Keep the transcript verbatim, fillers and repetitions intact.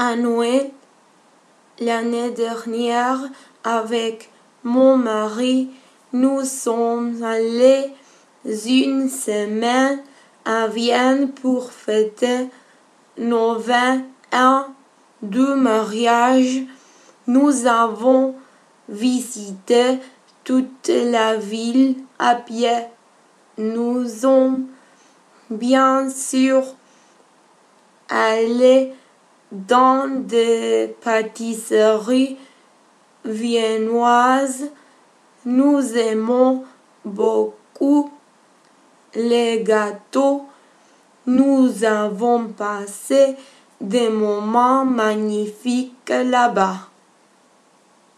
À Noël, l'année dernière, avec mon mari, nous sommes allés une semaine à Vienne pour fêter nos vingt ans de mariage. Nous avons visité toute la ville à pied. Nous sommes bien sûr allés dans des pâtisseries viennoises. Nous aimons beaucoup les gâteaux. Nous avons passé des moments magnifiques là-bas.